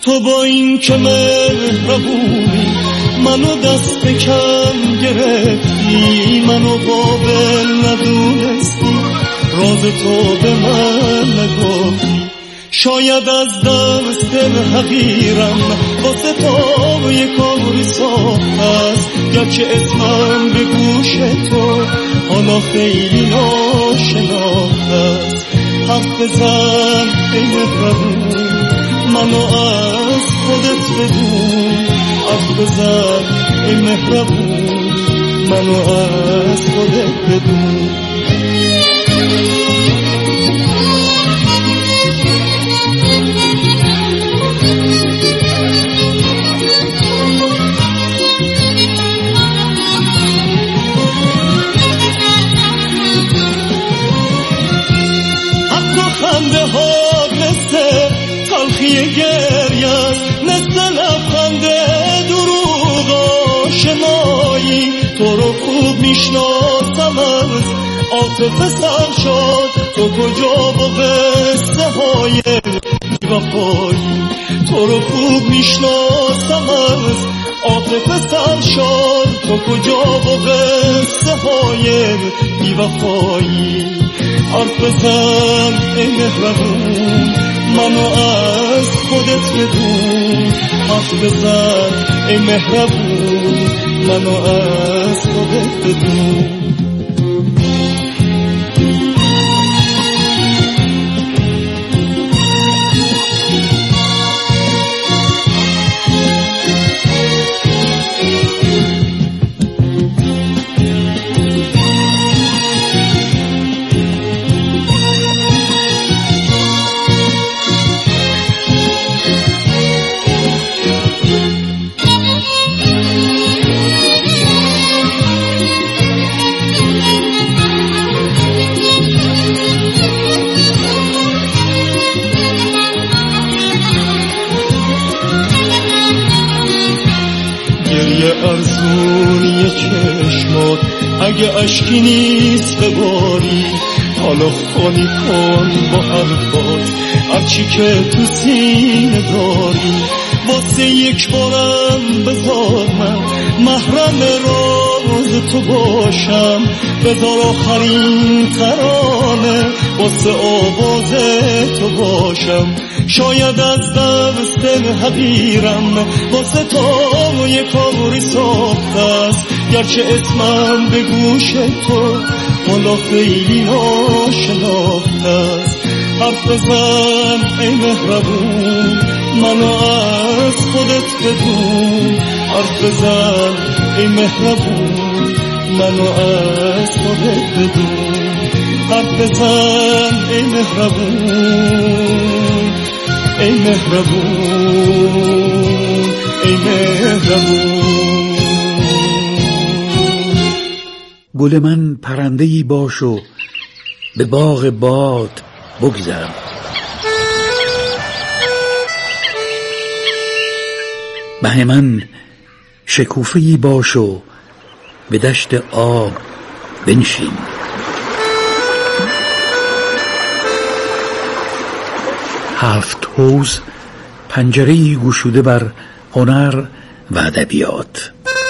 تو با این که مهربونی منو دست کم گرفتی، منو قابل ندونستی، راز تو به من نگفتی. شاید از دست حقیرم واسه تو یک کاری ساخت است، گرچه اسمم به گوش تو حالا خیلی ناشناخت است. حرف بزن ای مهربون منو از خودت بدون، حرف بزن ای مهربون منو از خودت بدون. خنده ها مثل تلخی گریه، مثل لبخنده دروغ آشنایی. تو رو خوب میشناسم از عاطفه سر شد، تو کجا با قصه های بی‌وفایی. تو رو خوب میشناسم از عاطفه سر شد، تو کجا با قصه های بی‌وفایی. حرف بزن ای مهربون منو از خودت بدون، حرف بزن ای مهربون منو از خودت بدون. ارزونی چشمات اگه اشکی نیست بباری، حالا خالی کن با حرفات هرچی که تو سینه داری. واسه یک بارم بذار من محرم راز تو باشم، بذار آخرین ترانه واسه آواز تو باشم. شاید از دست حقیرم واسه تو یک کاری ساخت است، گرچه اسمم به گوش تو حالا خیلی ناشناخت است. حرف بزن ای مهربون منو از خودت بدون، حرف بزن ای مهربون منو از خودت بدون. حرف بزن ای مهربون ای مهربون ای مهربون. گل من پرنده‌ای باش و به باغ باد بگذر، مه من شکوفه‌ای باش و به دشت آب بنشین. هفت حوض پنجره‌ای گشوده بر هنر و ادبیات.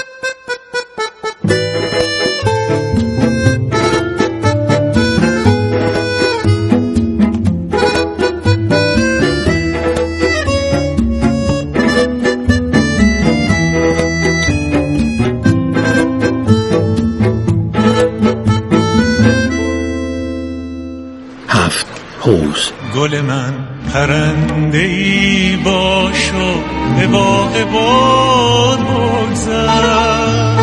هفت حوض. گل من پرنده‌ای باش و به باغ باد بگذر،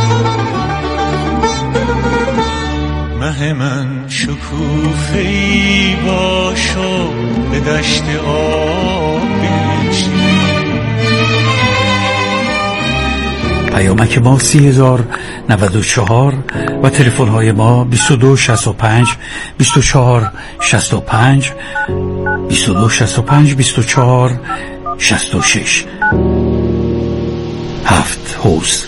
مه من شکوفه‌ای باش و به دشت آب بنشین. پیامک ما 30,094 و تلفن های ما 2265 24 65 2265 24 66. هفت حوض.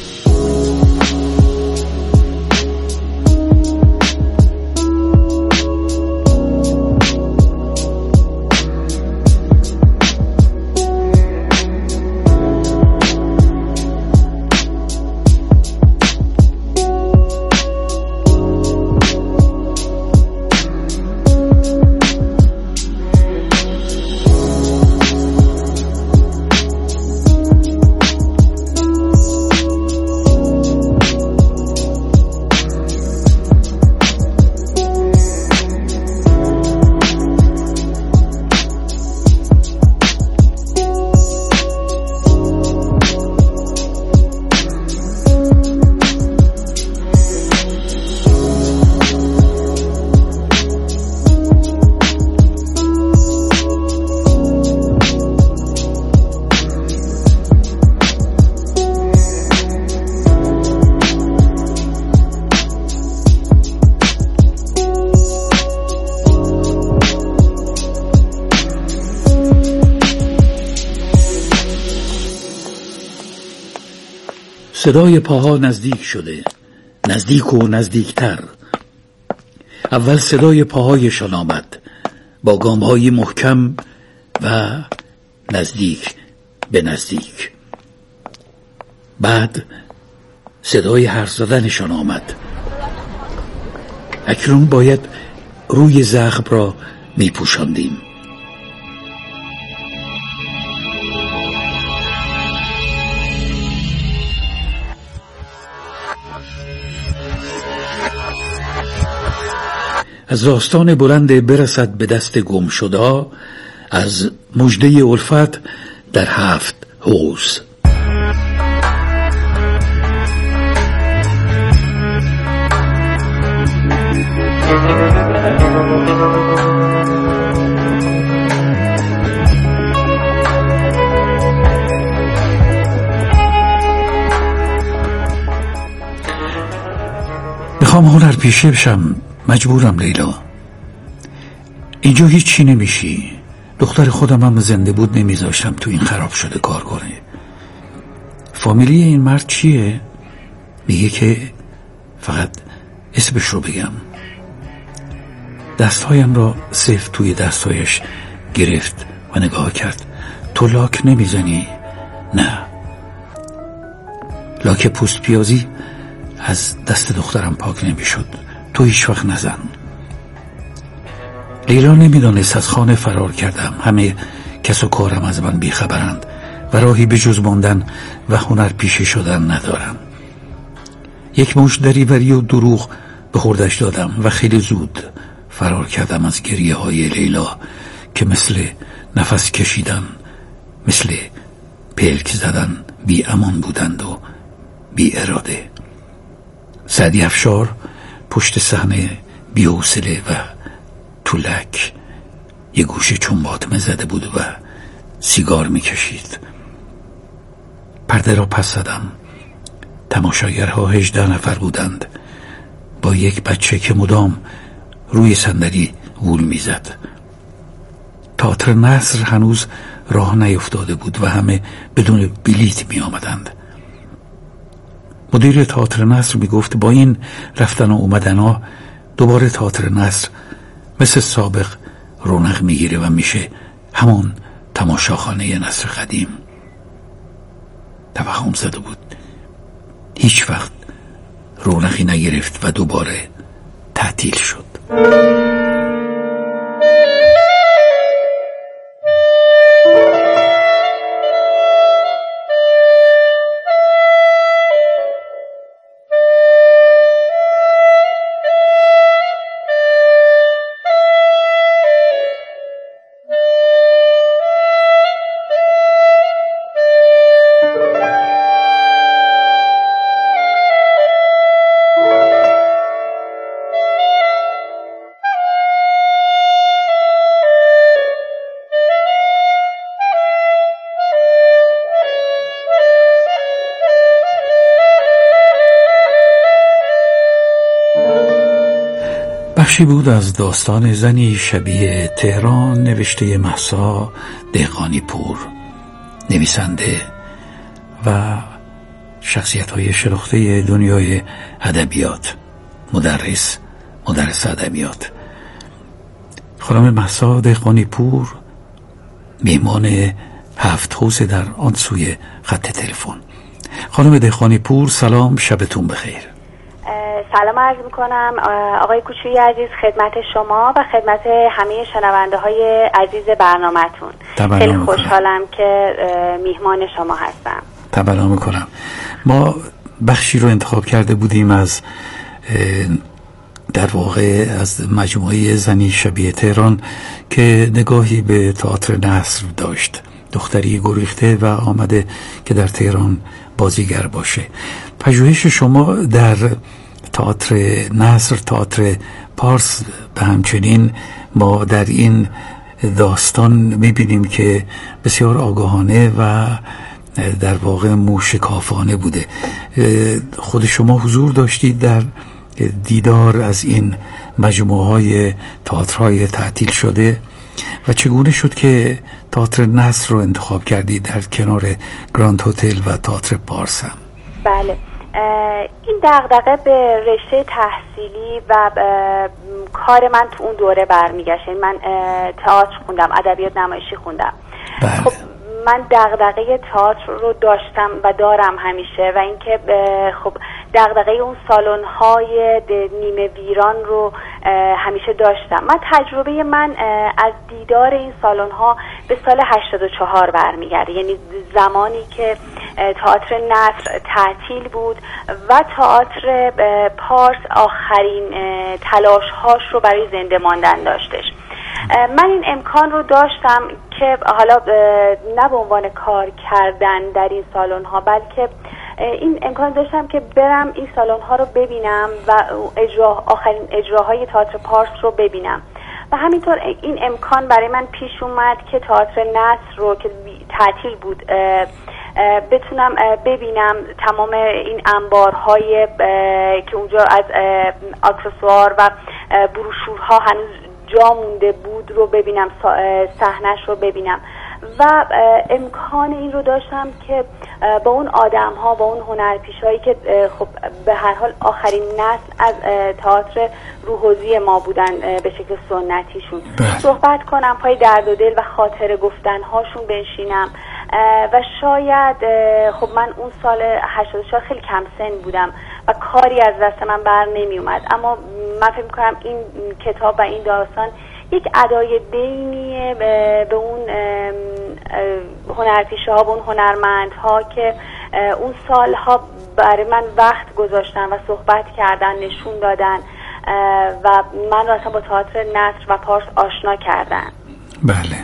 صدای پاها نزدیک شده، نزدیک و نزدیکتر. اول صدای پاهایشان آمد با گام‌های محکم و نزدیک به نزدیک. بعد صدای حرف زدنشان آمد. اکنون باید روی زخم را می پوشاندیم. از داستان بلند برسد به دست گم شده، از مژده الفت در 7 حوض. میخوام هنرپیشه بشم، مجبورم لیلا. اینجا هیچی نمیشی. دختر خودم هم زنده بود نمیذاشتم تو این خراب شده کار کنه. فامیلی این مرد چیه؟ میگه که فقط اسمش رو بگم. دستهایم را سفت توی دستهایش گرفت و نگاه کرد. تو لاک نمیزنی؟ نه. لاک پوست پیازی از دست دخترم پاک نمیشد. تو هیچ وقت نزن. لیلا نمیدانست از خانه فرار کردم. همه کس و کارم از من بیخبرند و راهی به جز ماندن و هنرپیشه شدن ندارم. یک مشت دریوری و دروغ به خوردش دادم و خیلی زود فرار کردم از گریه های لیلا که مثل نفس کشیدن، مثل پلک زدن بی امان بودند و بی اراده. سعدی افشار پشت صحنه بی حوصله و طولک یه گوشه چنباتمه زده بود و سیگار میکشید. پرده را پس زدم. تماشاگرها 18 نفر بودند با یک بچه که مدام روی صندلی غول میزد. تئاتر نصر هنوز راه نیفتاده بود و همه بدون بلیت می آمدند. مدیر تئاتر نصر می گفت با این رفتن و اومدن ها دوباره تئاتر نصر مثل سابق رونق می گیره و میشه همون تماشاخانه نصر قدیم. توهم زده بود هیچ وقت رونقی نگرفت و دوباره تعطیل شد. بخشی بود از داستان زنی شبیه تهران نوشته مهسا دهقانی پور، نویسنده و شخصیت‌های شناخته دنیای ادبیات، مدرس ادبیات. خانم مهسا دهقانی پور میهمان 7 حوض در آن سوی خط تلفن. خانم دهقانی پور سلام، شبتون بخیر. سلام عرض میکنم آقای کوچویی عزیز، خدمت شما و خدمت همه شنونده های عزیز برنامه‌تون. خیلی خوشحالم که میهمان شما هستم. تبلا میکنم. ما بخشی رو انتخاب کرده بودیم از در واقع از مجموعه زنی شبیه تهران که نگاهی به تئاتر نصر داشت. دختری گریخته و آمده که در تهران بازیگر باشه. پژوهش شما در تئاتر نصر، تئاتر پارس به همچنین ما در این داستان میبینیم که بسیار آگاهانه و در واقع موشکافانه بوده. خود شما حضور داشتید در دیدار از این مجموعه های تئاترهای تعطیل شده و چگونه شد که تئاتر نصر رو انتخاب کردید در کنار گراند هتل و تئاتر پارس هم؟ بله، این دغدغه به رشته تحصیلی و کار من تو اون دوره برمیگشت. من تئاتر خوندم، ادبیات نمایشی خوندم. بله. خب من دغدغه تئاتر رو داشتم و دارم همیشه، و اینکه خب دغدغه اون سالن‌های نیمه ویران رو همیشه داشتم. من تجربه من از دیدار این سالن‌ها به سال 84 برمیگرده، یعنی زمانی که تئاتر نصر تعطیل بود و تئاتر پارس آخرین تلاش‌هاش رو برای زنده ماندن داشتش. من این امکان رو داشتم که حالا نه به عنوان کار کردن در این سالن ها، بلکه این امکان داشتم که برم این سالن ها رو ببینم و آخرین اجراهای تئاتر پارس رو ببینم، و همینطور این امکان برای من پیش اومد که تئاتر نصر رو که تعطیل بود بتونم ببینم. تمام این انبارهای که اونجا از اکسسوار و بروشورها هنوز جا مونده بود رو ببینم، صحنه‌اش رو ببینم، و امکان این رو داشتم که با اون آدم‌ها، با اون هنرپیشهایی که خب به هر حال آخرین نسل از تئاتر روحوزی ما بودن به شکل سنتیشون صحبت کنم، پای درد و دل و خاطره گفتن‌هاشون بنشینم. و شاید خب من اون سال 84 خیلی کم سن بودم و کاری از دست من بر نمی اومد، اما من فکر می‌کنم این کتاب و این داستان یک ادای دینیه به اون هنرپیشه‌ها، به اون هنرمندها که اون سالها برای من وقت گذاشتن و صحبت کردن، نشون دادن و من را اصلا با تئاتر نصر و پارس آشنا کردن. بله.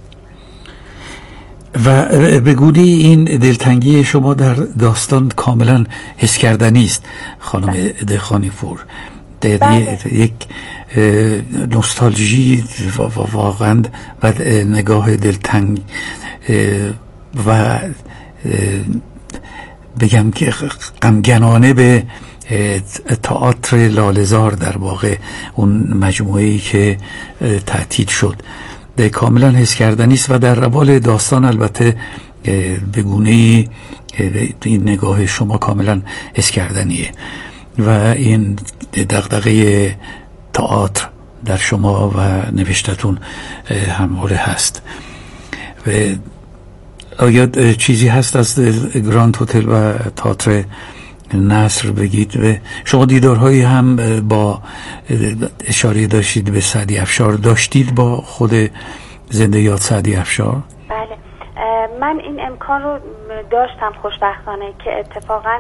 و بگویی این دلتنگی شما در داستان کاملا حس کردنی است خانم دهخانی پور. یک نوستالژی واقعا و نگاه دلتنگ و بگم که غمگنانه به تئاتر لاله‌زار، در واقع اون مجموعه‌ای که تعطیل شد، کاملا حس کردنی است و در روال داستان البته به گونه‌ای این نگاه شما کاملا حس کردنیه و این دغدغه تئاتر در شما و نوشتتون همواره هست. و آیا چیزی هست از گراند هتل و تئاتر نصر بگید؟ شما دیدارهایی هم با اشاره داشتید به سعدی افشار، داشتید با خود زنده یاد سعدی افشار؟ بله، من این امکان رو داشتم خوشبختانه که اتفاقا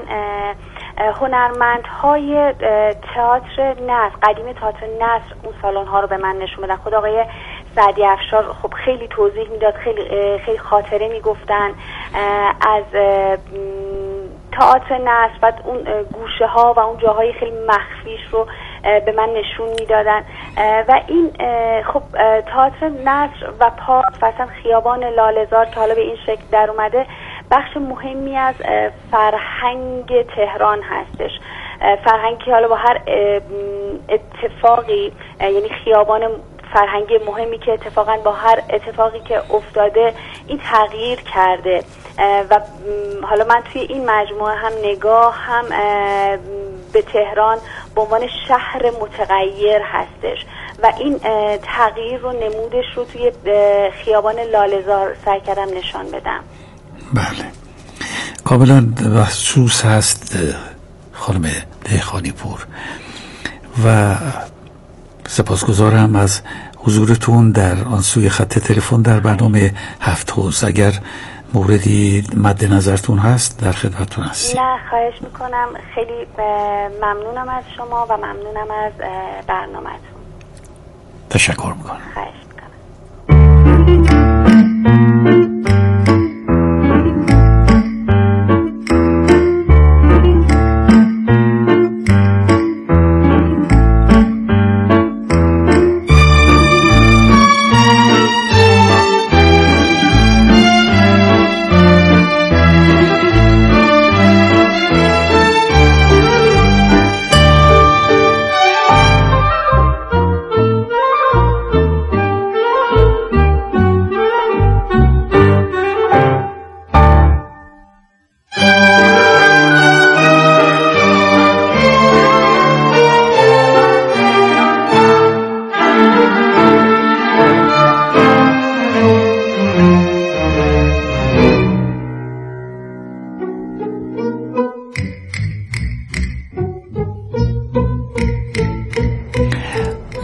هنرمندهای تئاتر نصر، قدیم تئاتر نصر، اون سالن ها رو به من نشون بدن. خود آقای سعدی افشار خب خیلی توضیح میداد، خیلی خاطره میگفتن از تئاتر نصر و اون گوشه ها و اون جاهای خیلی مخفیش رو به من نشون میدادن. و این خب تئاتر نصر و پارس و اصلا خیابان لاله‌زار که حالا به این شکل در اومده بخش مهمی از فرهنگ تهران هستش. فرهنگی که حالا با هر اتفاقی، یعنی خیابان فرهنگی مهمی که اتفاقا با هر اتفاقی که افتاده این تغییر کرده و حالا من توی این مجموعه هم نگاه هم به تهران به عنوان شهر متغیر هستش و این تغییر رو، نمودش رو توی خیابان لاله‌زار سعی کردم نشان بدم. بله، کاملا محسوس هست خانم دهخانی پور و سپاسگزارم از حضورتون در آن سوی خط تلفن در برنامه هفت حوض. اگر موردی مد نظرتون هست در خدمتتون هستیم. نه، خواهش میکنم. خیلی ممنونم از شما و ممنونم از برنامه‌تون. تشکر میکنم. خواهش میکنم.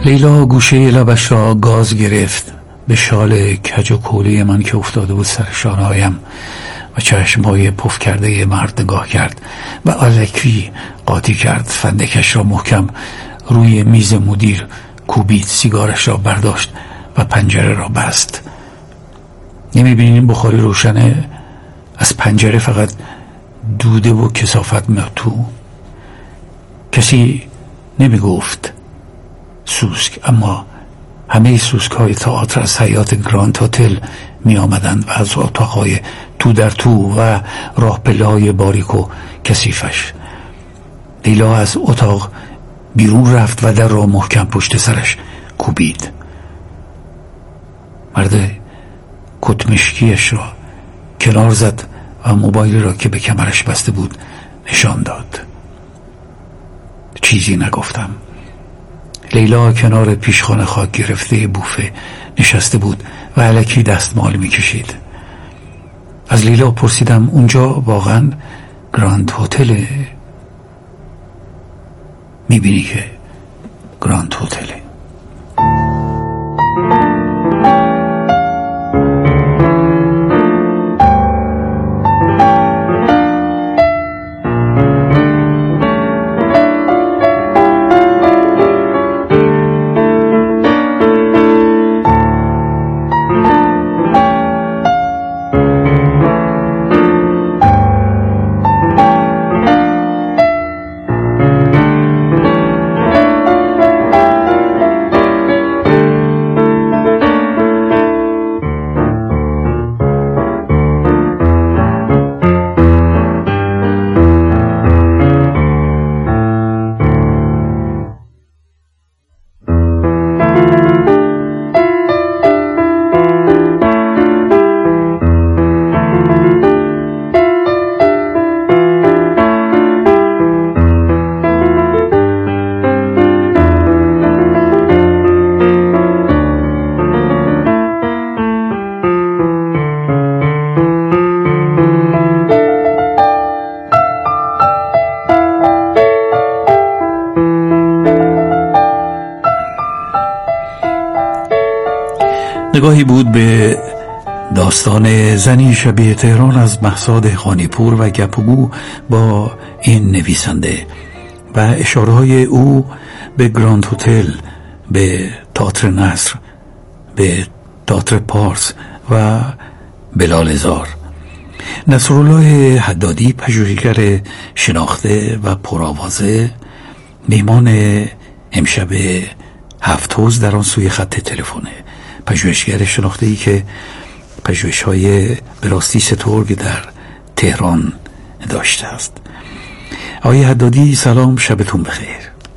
لیلا گوشه لبش را گاز گرفت به شال کج و کولی من که افتاده بود سر شانه‌هایم و چشم‌های پف کرده مرد نگاه کرد و الکی قاطی کرد. فندکش را محکم روی میز مدیر کوبید، سیگارش را برداشت و پنجره را بست. نمی‌بینین بخاری روشنه؟ از پنجره فقط دوده و کثافت میاد تو. کسی نمیگفت سوسک، اما همه سوسک های تئاتر از حیاط گراند هتل می آمدند و از اتاقهای تو در تو و راه پله‌های باریک و کثیفش. لیلا از اتاق بیرون رفت و در را محکم پشت سرش کوبید. مرد کتمشکیش را کنار زد و موبایل را که به کمرش بسته بود نشان داد. چیزی نگفتم. لیلا کنار پیشخانه خاک گرفته بوفه نشسته بود و الکی دستمال میکشید. از لیلا پرسیدم اونجا واقعا گراند هتله؟ میبینی که گراند هتله. نگاهی بود به داستان زنی شبیه تهران از مهساد خانیپور و گپگو با این نویسنده و اشاره‌های او به گراند هتل، به تئاتر نصر، به تئاتر پارس و بلالزار. نصرالله حدادی، پژوهشگر شناخته و پرآوازه، میهمان امشب هفت حوض در آن سوی خط تلفنه. پژوهشگر شناخته‌ای که پژوهش‌های به راستی سترگ در تهران داشته است. آقای حدادی سلام، شبتون بخیر.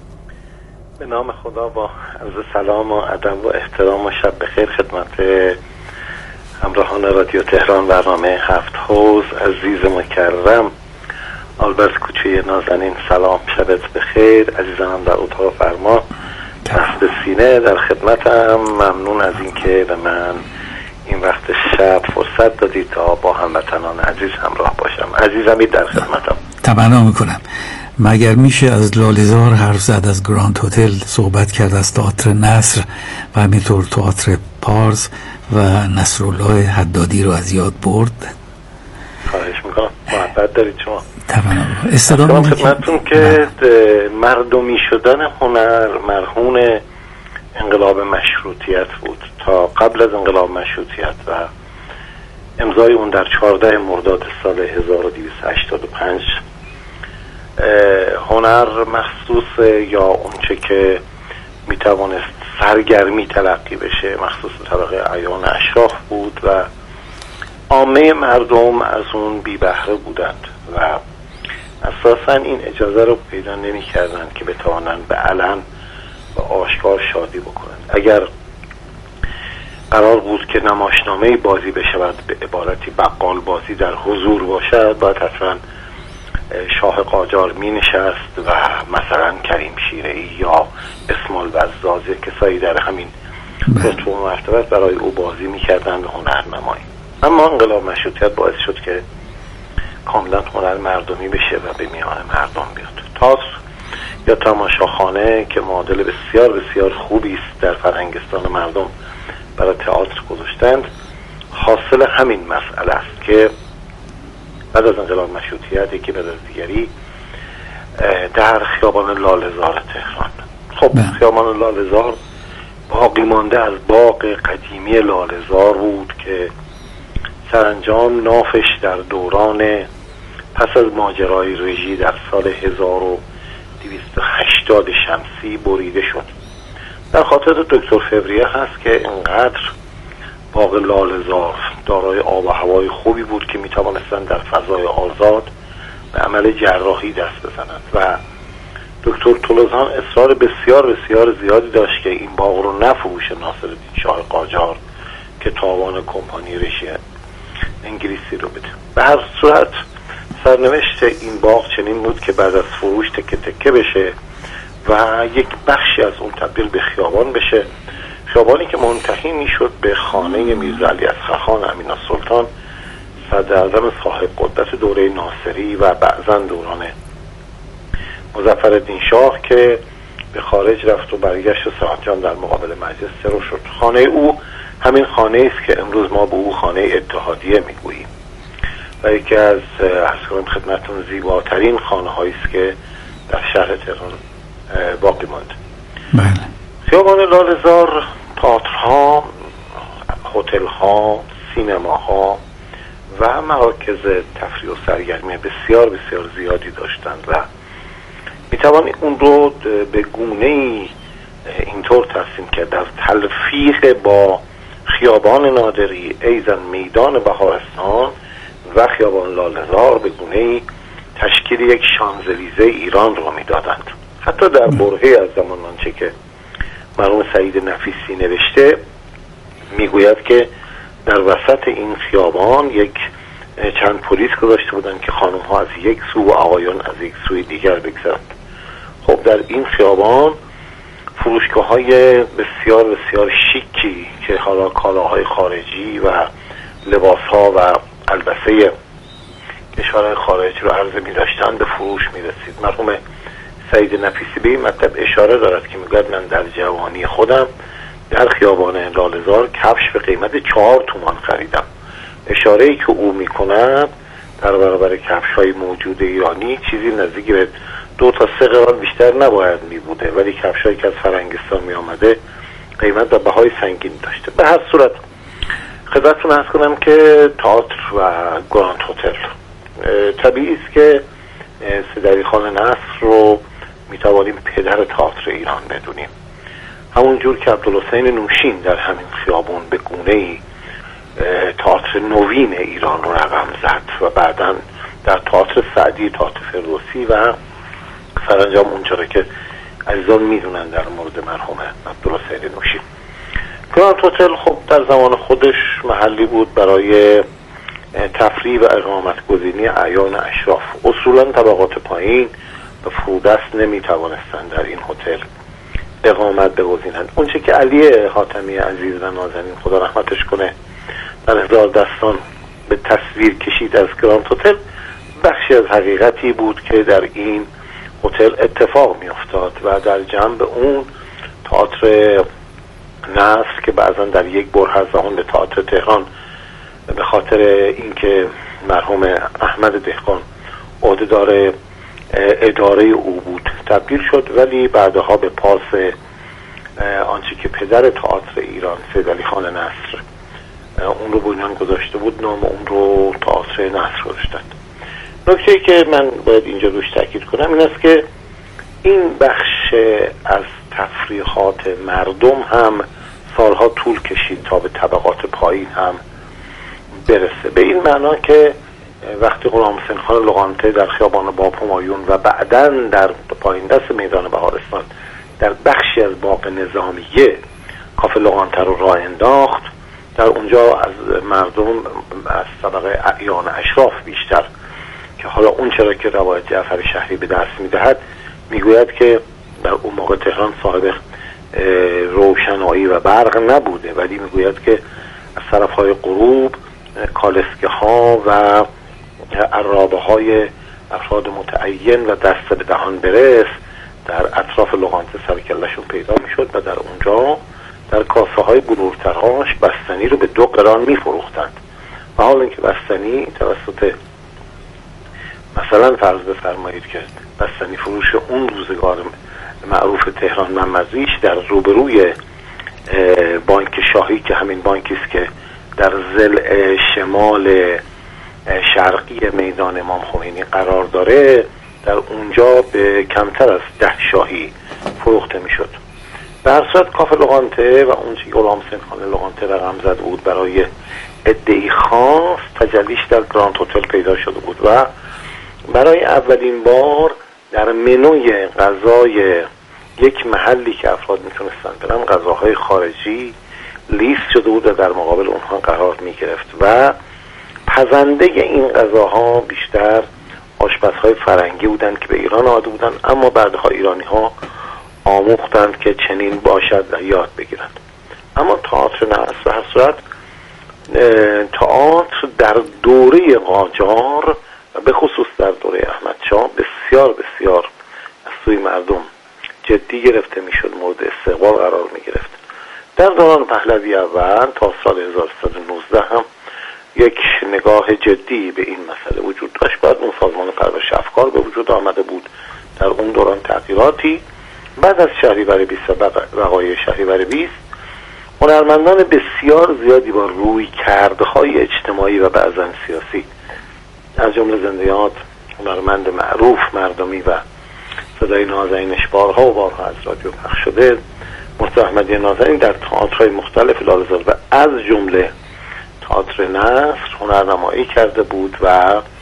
به نام خدا، با عرض سلام و ادب و احترام و شب بخیر خدمت همراهان رادیو تهران برنامه هفت حوض عزیز مکرم. آلبرت کوچه نازنین سلام، شبت بخیر. عزیزانم در اتاق فرما دست سینه در خدمتم. ممنون از اینکه به من این وقت شب فرصت دادید تا با هموطنان عزیز همراه باشم. عزیزمی در خدمتم. تمنا میکنم. مگر میشه از لاله‌زار حرف زد، از گراند هتل صحبت کرد، از تئاتر نصر و همینطور تئاتر پارس و نصرالله حدادی رو از یاد برد؟ خواهش میکنم. محبت دارید شما. استدامه خدمتتون که مردمی شدن هنر مرهون انقلاب مشروطیت بود. تا قبل از انقلاب مشروطیت و امضای اون در 14 مرداد سال 1285 هنر مخصوص یا اونچه که میتوانست سرگرمی تلقی بشه مخصوص طبقه اعیان اشراف بود و عامه مردم از اون بی بهره بودند و اساسا این اجازه رو پیدا نمی کردن که بتوانن به علن و آشکار شادی بکنند. اگر قرار بود که نمایشنامه بازی بشود به عبارتی بقال بازی در حضور باشد، باید حتما شاه قاجار می نشست و مثلا کریم شیره‌ای یا اسماعیل بزاز کسایی در همین رتبه و مرتبت برای او بازی می کردن به هنرنمایی. اما انقلاب مشروطیت باعث شد که کاملا هنر مردمی بشه و به میان مردم بیاد. تئاتر یا تماشاخانه که معادل بسیار بسیار خوبی است در فرهنگستان مردم برای تئاتر گذاشتند، حاصل همین مسئله است که بعد از انقلاب مشروطیت یکی بعد از دیگری در خیابان لاله‌زار تهران، خب خیابان لاله‌زار باقی مانده از باغ قدیمی لاله‌زار بود که سرانجام نافش در دوران پس از ماجرای رژی در سال 1280 شمسی بریده شد. در خاطر دکتر فوریه هست که اینقدر باغ لاله‌زار دارای آب و هوای خوبی بود که میتوانستند در فضای آزاد به عمل جراحی دست بزنند و دکتر طلزان اصرار بسیار بسیار زیادی داشت که این باغ رو نفروشه ناصرالدین شاه قاجار که تاوان کمپانی رژی انگلیسی رو بده. به هر صورت سرنوشت این باغ چنین بود که بعد از فروش تکه تکه بشه و یک بخشی از اون تبدیل به خیابان بشه، خیابانی که منتهی میشد به خانه میرزا علی اصغرخان امین‌السلطان صدراعظم صاحب قدرت دوره ناصری و بعضاً دوران مظفرالدین شاه که به خارج رفت و برگشت و سرانجام در مقابل مجلس سرو شد. خانه او همین خانه است که امروز ما به او خانه اتحادیه میگوییم و یکی از خدمتتون زیباترین خانه هایی است که در شهر تهران باقی مانده. بله. خیابان لاله‌زار تئاترها، هتل‌ها، سینماها و مراکز تفریح و سرگرمی بسیار بسیار زیادی داشتند و میتوان اون رو به گونه‌ای اینطور ترسیم که در تلفیق با خیابان نادری، ایزن میدان بهارستان و خیابان لاله‌زار به گونه‌ای تشکیل یک شانزلیزه ایران رو میدادند. حتی در برهه‌ای از زمان آنچه که مرحوم سعید نفیسی نوشته میگوید که در وسط این خیابان یک چند پلیس گذاشته بودند که خانم ها از یک سو و آقایان از یک سوی دیگر بگذرند. خب در این خیابان فروشگاه های بسیار بسیار شیکی که حالا کالاهای خارجی و لباس ها و البسه کشورهای خارجی رو عرضه می داشتن به فروش می رسید. مرحوم سعید نفیسی به این مطلب اشاره دارد که میگوید من در جوانی خودم در خیابان لاله‌زار کفش به قیمت 4 تومان خریدم. اشاره‌ای که او میکند در برابر کفش های موجود ایرانی چیزی نزدیک به 2 تا 3 قرار بیشتر نباید میبوده، ولی کفش هایی که از فرنگستان می آمده قیمت و بهای سنگین داشته. به هر صورت خدمتتون عرض کنم که تئاتر و گراند هتل طبیعی است که سید خان نصر رو میتوانیم پدر تئاتر ایران بدونیم. همون جور که عبدالحسین نوشین در همین خیابون به گونه‌ای تئاتر نوین ایران رو رقم زد و بعداً در تئاتر سعدی، تئاتر فردوسی و سرانجام اونجوری که عزیزان میدونن در مورد مرحوم عبدالحسین نوشین. گراند هتل خب در زمان خودش محلی بود برای تفریح و اقامت گزینی اعیان اشراف. اصولاً طبقات پایین و فرودست نمیتوانستند در این هتل اقامت بگزینند. اونچه که علی حاتمی عزیز و نازنین خدا رحمتش کنه در هزار دستان به تصویر کشید از گراند هتل بخشی از حقیقتی بود که در این هتل اتفاق می افتاد و در جنب اون تئاتر نصر که بعضا در یک بره از آن به تئاتر تهران به خاطر اینکه مرحوم احمد دهقان عهدهدار اداره او بود تبدیل شد، ولی بعدها به پاس آنچه که پدر تئاتر ایران سید علی خان نصر اون رو بنیان گذاشته بود نام اون رو تئاتر نصر گذاشتند. نکته‌ای که من باید اینجا روش تاکید کنم این است که این بخش از تفریحات مردم هم سالها طول کشید تا به طبقات پایین هم برسه، به این معنا که وقتی غلام حسین خان لغانته در خیابان باب همایون و بعداً در پایین دست میدان بهارستان در بخشی از باغ نظامیه کافه لغانته رو راه انداخت، در اونجا از مردم از طبقه اعیان اشراف بیشتر که حالا اون چرا که روایت جعفر شهری به دست میدهد میگوید که در اون موقع تهران صاحب روشنایی و برق نبوده، ولی میگوید که از طرفهای غروب کالسکه ها و عرابه های افراد متعین و دست به دهان برس در اطراف لغانته سرکلشون پیدا میشد و در اونجا در کاسه های بلورترهاش بستنی رو به 2 قران میفروختند و حالا اینکه بستنی توسط مثلا فرض بفرمایید که بستنی فروش اون روزگار معروف تهران ممزیش در روبروی بانک شاهی که همین بانکی است که در ضلع شمال شرقی میدان امام خمینی قرار داره، در اونجا به کمتر از 10 شاهی فروخته میشد. به هر صورت کافه لغانته و اون چی غلام حسین خان لغانته رقم زد بود برای عده‌ای خاص تجلیش در گراند هتل پیدا شده بود و برای اولین بار در منوی غذای یک محلی که افراد میتونستن برن غذاهای خارجی لیست شده بود و در مقابل اونها قرار میگرفت و پزنده این غذاها بیشتر آشپزهای فرنگی بودند که به ایران آمده بودند، اما بعدها ایرانی ها آموختند که چنین باشد و یاد بگیرند. اما تئاتر نصر به هر صورت تئاتر در دوره قاجار و به خصوص در دوره احمدشاه بسیار بسیار از سوی مردم جدی گرفته میشد، مورد استقبال قرار می گرفت. در دوران پهلوی اول تا سال 1319 هم یک نگاه جدی به این مسئله وجود داشت. بعد اون سازمان پرورش افکار به وجود آمده بود، در اون دوران تغییراتی. بعد از شهریور 20 وقایع شهریور 20 هنرمندان بسیار زیادی با رویکردهای اجتماعی و بعضا سیاسی از جمله زندیات هنرمند معروف مردمی و صدای نازنینش بارها و بارها از رادیو پخش شده مرتضی احمدی نازنین در تئاترهای مختلف لاله‌زاده و از جمله تئاتر نصر هنرنمایی کرده بود و